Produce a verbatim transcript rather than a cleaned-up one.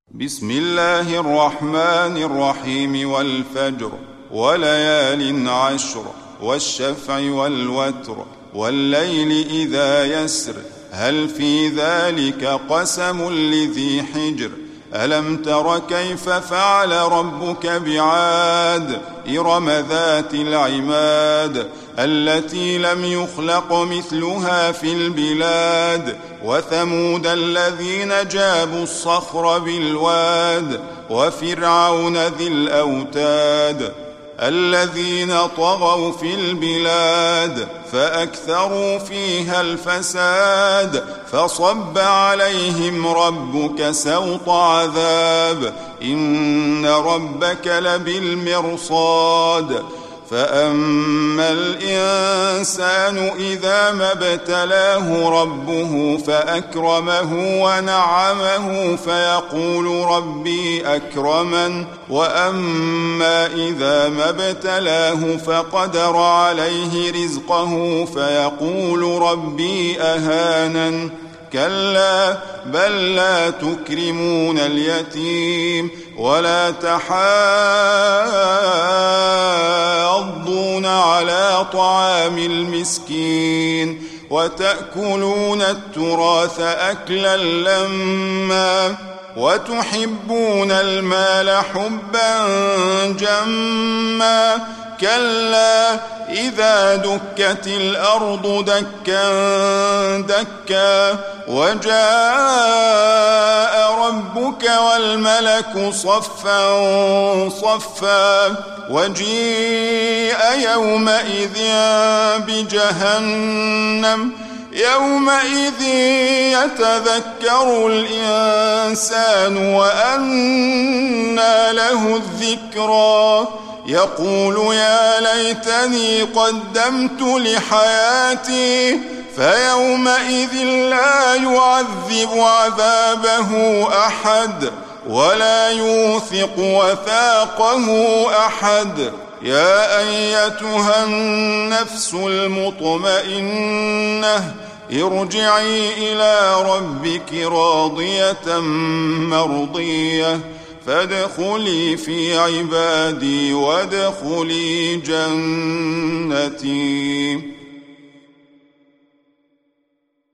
بسم الله الرحمن الرحيم والفجر وليال عشر والشفع والوتر والليل إذا يسر هل في ذلك قسم لذي حجر ألم تر كيف فعل ربك بعاد إرم ذات العماد التي لم يخلق مثلها في البلاد وثمود الذين جابوا الصخر بالواد وفرعون ذي الأوتاد الذين طغوا في البلاد فأكثروا فيها الفساد فصب عليهم ربك سوط عذاب إن ربك لبالمرصاد فأما الإنسان إذا ما ابتلاه ربه فأكرمه ونعمه فيقول ربي أكرمن وأما إذا ما ابتلاه فقدر عليه رزقه فيقول ربي أهانن كلا بل لا تكرمون اليتيم ولا تحاضون على طعام المسكين وتأكلون التراث أكلا لما وتحبون المال حبا جما كلا إذا دكت الأرض دكا دكا وجاء ربك والملك صفا صفا وجيء يومئذ بجهنم يومئذ يتذكر الإنسان وأنى له الذكرى يقول يا ليتني قدمت لحياتي فيومئذ لا يعذب عذابه أحد ولا يوثق وثاقه أحد يا أيتها النفس المطمئنة ارجعي إلى ربك راضية مرضية فادخلي في عبادي وادخلي جنتي.